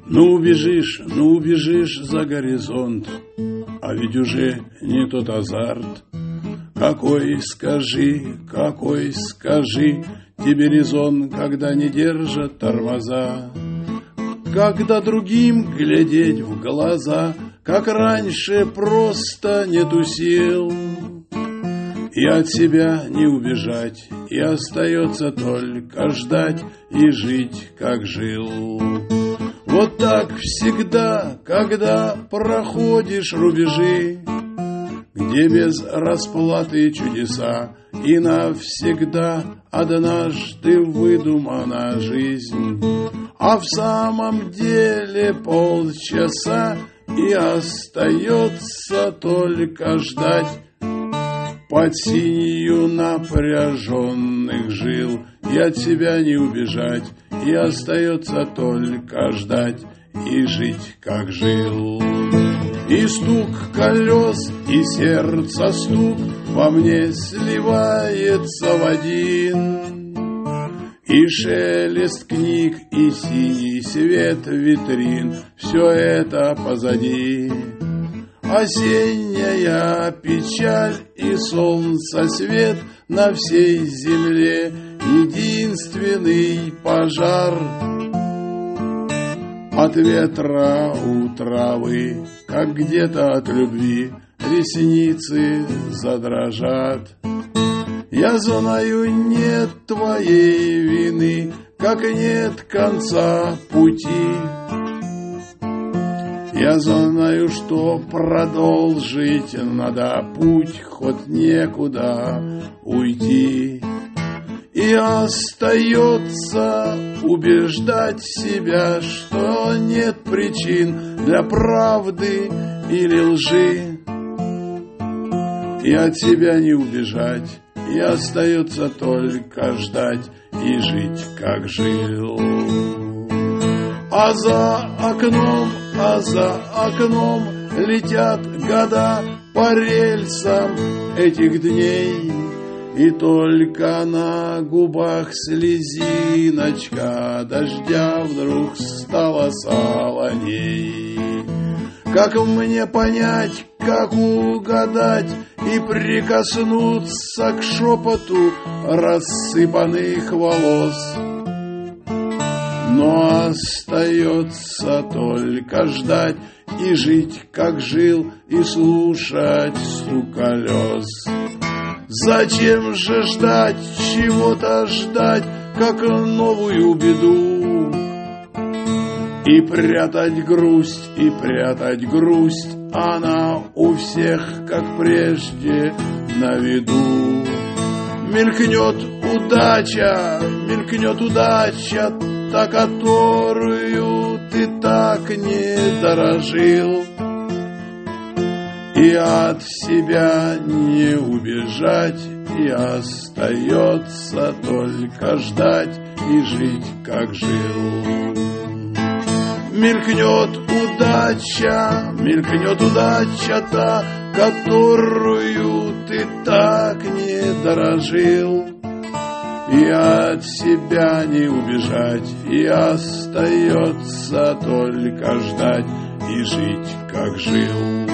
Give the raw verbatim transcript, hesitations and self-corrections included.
Ну убежишь, ну убежишь за горизонт, а ведь уже не тот азарт. Какой, скажи, какой, скажи, тебе резон, когда не держат тормоза? Когда другим глядеть в глаза, как раньше, просто нету сил. И от себя не убежать, и остается только ждать и жить, как жил. Вот так всегда, когда проходишь рубежи, где без расплаты чудеса, и навсегда однажды выдумана жизнь. А в самом деле полчаса, и остается только ждать под синью напряженных жил. И от себя не убежать, и остается только ждать и жить, как жил. И стук колес, и сердца стук во мне сливается в один. И шелест книг, и синий свет витрин, все это позади. Осенняя печаль и солнца свет на всей земле, единственный пожар. От ветра у травы, как где-то от любви, ресницы задрожат. Я знаю, нет твоей вины, как нет конца пути. Я знаю, что продолжить надо путь, хоть некуда уйти. И остается убеждать себя, что нет причин для правды или лжи. И от себя не убежать, и остается только ждать и жить, как жил. А за окном, а за окном летят года по рельсам этих дней. И только на губах слезиночка дождя вдруг стала солоней. Как мне понять, как угадать и прикоснуться к шепоту рассыпанных волос? Но остается только ждать и жить, как жил, и слушать стук колес. Зачем же ждать, чего-то ждать, как новую беду? И прятать грусть, и прятать грусть, она у всех, как прежде, на виду. Мелькнет удача, мелькнет удача, та, которую ты так не дорожил. И от себя не убежать, и остается только ждать и жить, как жил. Мелькнет удача, мелькнет удача та, которую ты так не дорожил. И от себя не убежать, и остается только ждать и жить, как жил.